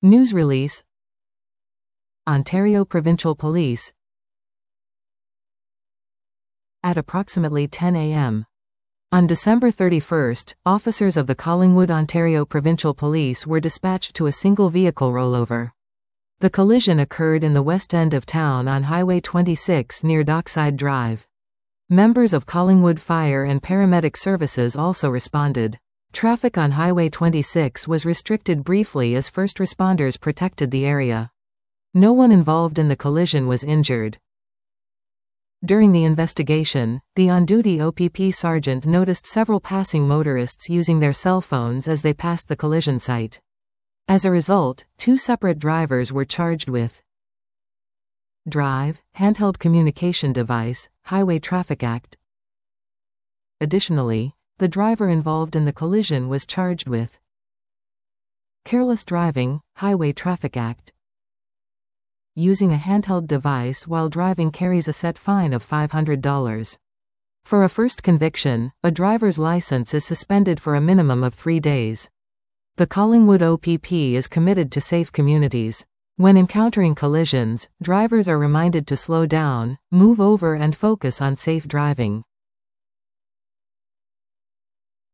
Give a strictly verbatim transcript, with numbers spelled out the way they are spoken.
News release. Ontario Provincial Police. At approximately ten A M on December thirty-first, officers of the Collingwood, Ontario Provincial Police were dispatched to a single vehicle rollover. The collision occurred in the west end of town on Highway twenty-six near Dockside Drive. Members of Collingwood Fire and Paramedic Services also responded. Traffic on Highway twenty-six was restricted briefly as first responders protected the area. No one involved in the collision was injured. During the investigation, the on-duty O P P sergeant noticed several passing motorists using their cell phones as they passed the collision site. As a result, two separate drivers were charged with drive, handheld communication device, Highway Traffic Act. Additionally, the driver involved in the collision was charged with careless driving, Highway Traffic Act. Using a handheld device while driving carries a set fine of five hundred dollars. For a first conviction, a driver's license is suspended for a minimum of three days. The Collingwood O P P is committed to safe communities. When encountering collisions, drivers are reminded to slow down, move over and focus on safe driving.